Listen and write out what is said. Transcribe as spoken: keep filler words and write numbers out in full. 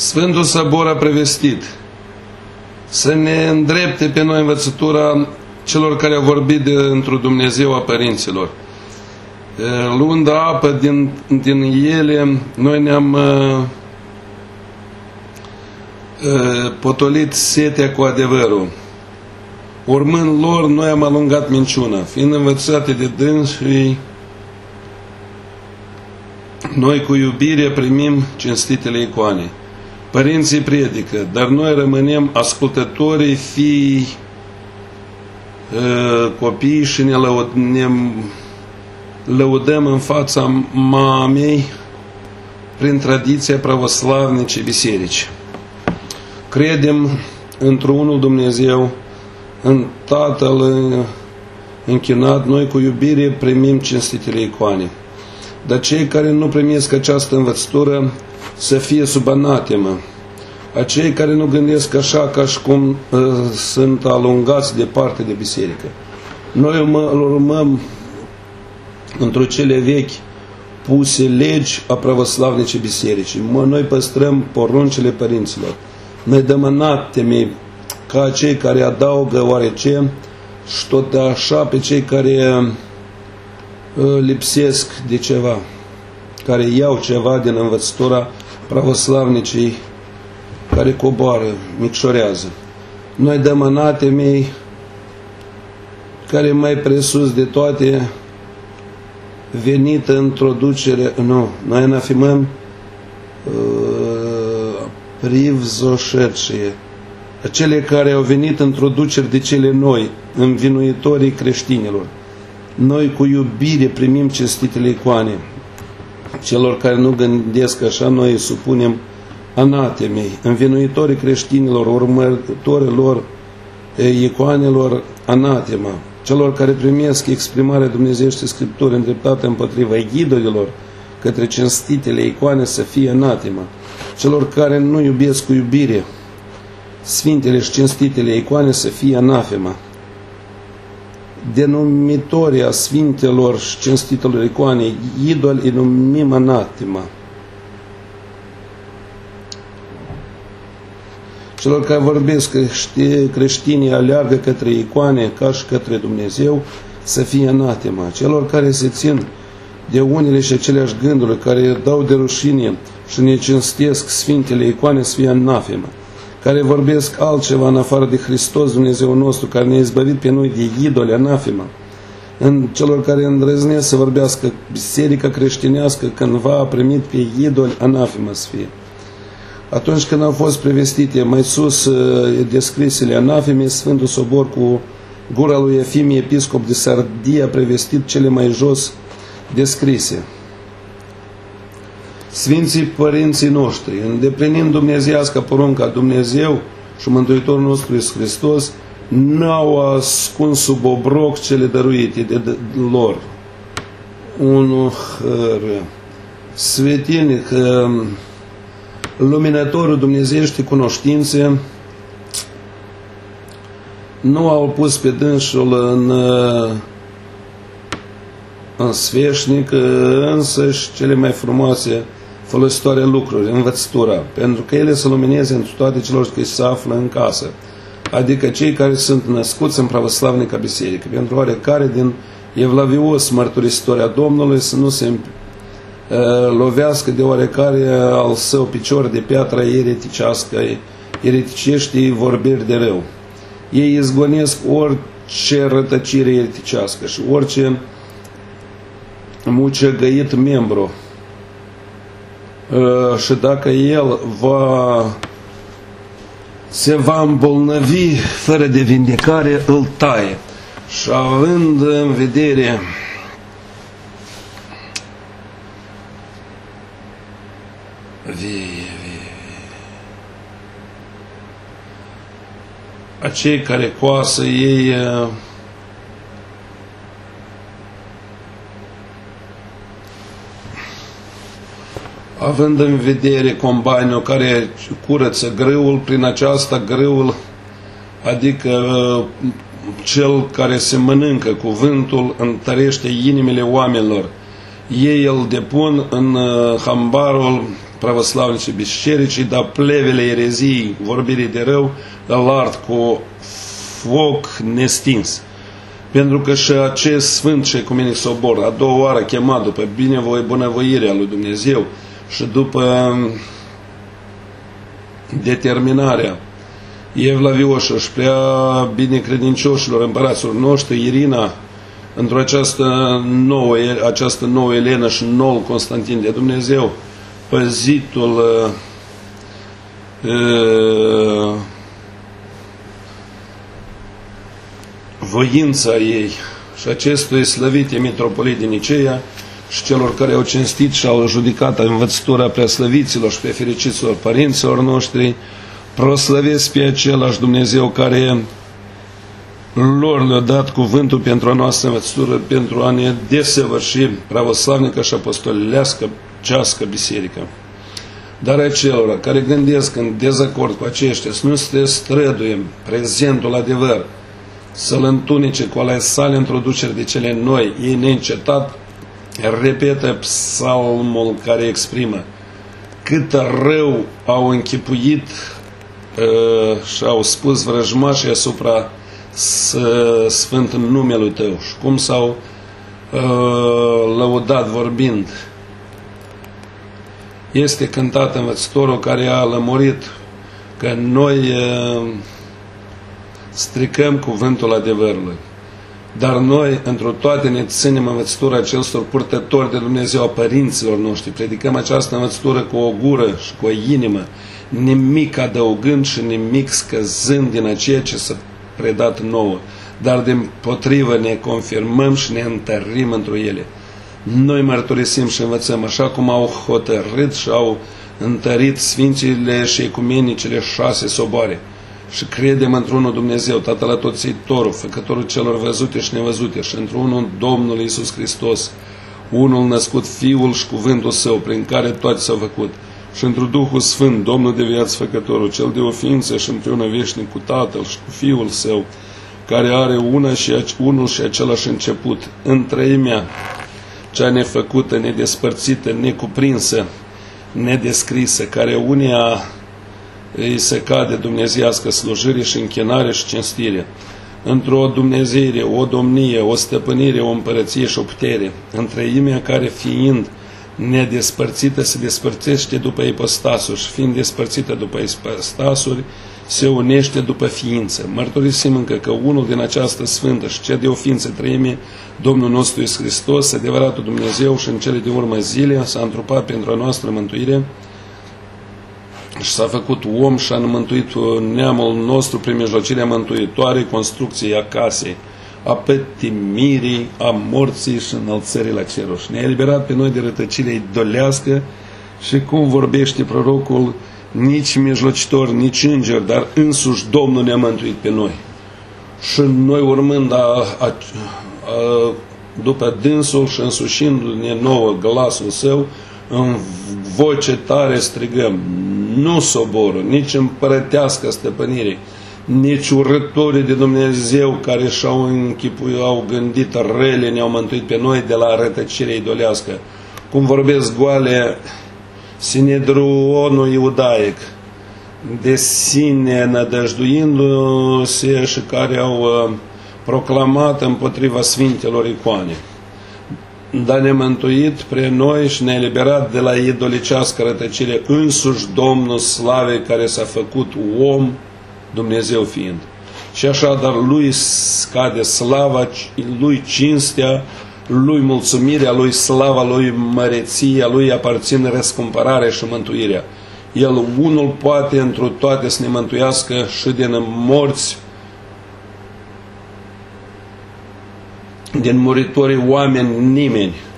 Sfântul Săbor a prevestit să ne îndrepte pe noi învățătura celor care au vorbit de într-o Dumnezeu a părinților. Luând apă din, din ele, noi ne-am uh, uh, potolit setea cu adevărul. Urmând lor, noi am alungat minciuna, fiind învățate de dânsii, noi cu iubire primim cinstitele icoane. Părinții predică, dar noi rămânem ascultătorii, fii uh, copii și ne, lăud, ne lăudăm în fața mamei prin tradiția pravoslavnice biserici. Credem într-unul Dumnezeu, în Tatăl închinat, noi cu iubire primim cinstitele icoane. Dar cei care nu primesc această învățătură să fie sub anatemă. Acei care nu gândesc așa ca și cum uh, sunt alungați departe de biserică. Noi îl urmăm într-o cele vechi puse legi a pravoslavnice bisericii. Noi păstrăm poruncile părinților. Noi dăm anateme ca cei care adaugă oarece și tot așa pe cei care uh, lipsesc de ceva, care iau ceva din învățătura pravoslavnicii, care coboară, micșorează. Noi dăm anatemei care mai presus de toate venită introducere, nu, noi anafimăm uh, privzoședșie, acele care au venit introduceri de cele noi, învinuitorii creștinilor. Noi cu iubire primim cinstitele icoane. Celor care nu gândesc așa, noi îi supunem anatemei, învinuitorii creștinilor, următorilor icoanelor, anatema. Celor care primesc exprimarea dumnezeiește Scripturi îndreptată împotriva idolilor către cinstitele icoane să fie anatema. Celor care nu iubesc cu iubire sfintele și cinstitele icoane să fie anafema. Denumitoria sfintelor și cinstitelor icoane idoli îi numim anatema. Celor care vorbesc că creștinii aleargă către icoane ca și către Dumnezeu să fie anatema. Celor care se țin de unele și aceleași gânduri, care dau de rușine și ne cinstesc sfintele icoane să fie anafema. Care vorbesc altceva în afară de Hristos, Dumnezeu nostru, care ne-a izbăvit pe noi de idoli, anafema. În celor care îndrăznesc să vorbească biserica creștinească cândva a primit pe idoli, anafema să fie. Atunci când au fost prevestite mai sus descrisele anafeme, Sfântul Sobor cu gura lui Efimie, episcop de Sardia, a prevestit cele mai jos descrise. Sfinții părinții noștri, îndeplinind dumnezeiasca porunca Dumnezeu și Mântuitorul nostru Iisus Hristos, n-au ascuns sub obroc cele dăruite de, de lor. Unu hără, svetinic, luminătorul dumnezeiește cunoștințe, nu au pus pe dânsul în, în sfeșnic, însă și cele mai frumoase folositoare lucruri, învățătura, pentru că ele să lumineze întru toate celor care se află în casă, adică cei care sunt născuți în pravoslavnica biserică, pentru oarecare din evlavios mărturisitoria Domnului să nu se lovească de oarecare al său picior de piatra ereticească, ereticești vorbiri de rău. Ei izgonesc orice rătăcire ereticească și orice mucegăit membru. Și dacă el va, se va îmbolnăvi fără de vindecare, îl taie. Și având în vedere acei care coasă ei având în vedere combaniul care curăță grâul, prin aceasta grâul, adică cel care se mănâncă cuvântul, întărește inimile oamenilor. Ei îl depun în hambarul pravoslavnice bisericii, dar plevele erezii, vorbirii de rău, îl ard cu foc nestins. Pentru că și acest Sfânt și Ecumenic Sobor, a doua oară chemat după binevoie, bunăvoirea lui Dumnezeu și după determinarea evlavioșă și prea binecredincioșilor împăraților noștri, Irina, într-o această nouă, această nouă Elena și noul Constantin de Dumnezeu, păzitul uh, uh, voința ei și acestui slăvite mitropolit din Niceea și celor care au cinstit și au judecat învățătura preaslăviților și prefericiților părinților noștri, proslăvesc pe același Dumnezeu care lor le-a dat cuvântul pentru a noastră învățătură, pentru a ne desăvârși pravoslavnică și apostolească cească biserică. Dar acelora care gândesc în dezacord cu aceștia să nu se străduim prezentul adevăr, să-l întunece cu ale sale introduceri de cele noi, ei neîncetat repetă psalmul care exprimă cât rău au închipuit uh, și au spus vrăjmașii asupra sfânt în numele Tău și cum s-au uh, lăudat vorbind. Este cântat învățătorul care a lămurit că noi uh, stricăm cuvântul adevărului. Dar noi, într-o toate, ne ținem învățătura acestor purtători de Dumnezeu, a părinților noștri. Predicăm această învățătură cu o gură și cu o inimă, nimic adăugând și nimic scăzând din aceea ce s-a predat nouă. Dar, din potrivă, ne confirmăm și ne întărim într-o ele. Noi mărturisim și învățăm așa cum au hotărât și au întărit Sfințile și Ecumenicele șase soboare. Și credem într-unul Dumnezeu, Tatăl Atotțitorul, Făcătorul celor văzute și nevăzute, și într-unul Domnul Iisus Hristos, unul născut Fiul și Cuvântul Său, prin care toate s-au făcut, și într Duhul Sfânt, Domnul de viață Făcătorul, cel de o ființă și împreună veșnic cu Tatăl și cu Fiul Său, care are una și unul și același început, în treimea, cea nefăcută, nedespărțită, necuprinsă, nedescrisă, care unia îi se cade dumnezeiască slujire și închinare și cinstire, într-o dumnezeire, o domnie, o stăpânire, o împărăție și o putere, în treimea care, fiind nedespărțită, se despărțește după ipostasuri și fiind despărțită după ipostasuri, se unește după ființă. Mărturisim încă că unul din această sfântă și cea de o ființă treime, Domnul nostru Iisus Hristos, adevăratul Dumnezeu, și în cele de urmă zile s-a întrupat pentru a noastră mântuire și s-a făcut om și a mântuit neamul nostru prin mijlocirea mântuitoare construcției a casei, a pătimirii, a morții și înălțării la ceruri. Ne-a eliberat pe noi de rătăcirea idolească și, cum vorbește prorocul, nici mijlocitor, nici înger, dar însuși Domnul ne-a mântuit pe noi. Și noi, urmând a, a, a, după dânsul și însușindu-ne nouă glasul Său, în voce tare strigăm: nu soborul, nici împărătească stăpânire, nici urătorii de Dumnezeu care și-au închipuit, au gândit rele, ne-au mântuit pe noi de la rătăcirea idolească. Cum vorbesc goale Sinedronul iudaic, de sine nădăjduindu-se și care au uh, proclamat împotriva sfintelor icoane. Dar ne-a mântuit pre noi și ne-a eliberat de la idolicească rătăcire însuși Domnul Slavei, care s-a făcut om, Dumnezeu fiind. Și așadar Lui scade slava, Lui cinstea, Lui mulțumirea, Lui slava, Lui măreția, Lui aparțin răscumpărarea și mântuirea. El unul poate întru toate să ne mântuiască și din morți, din muritorii oameni nimeni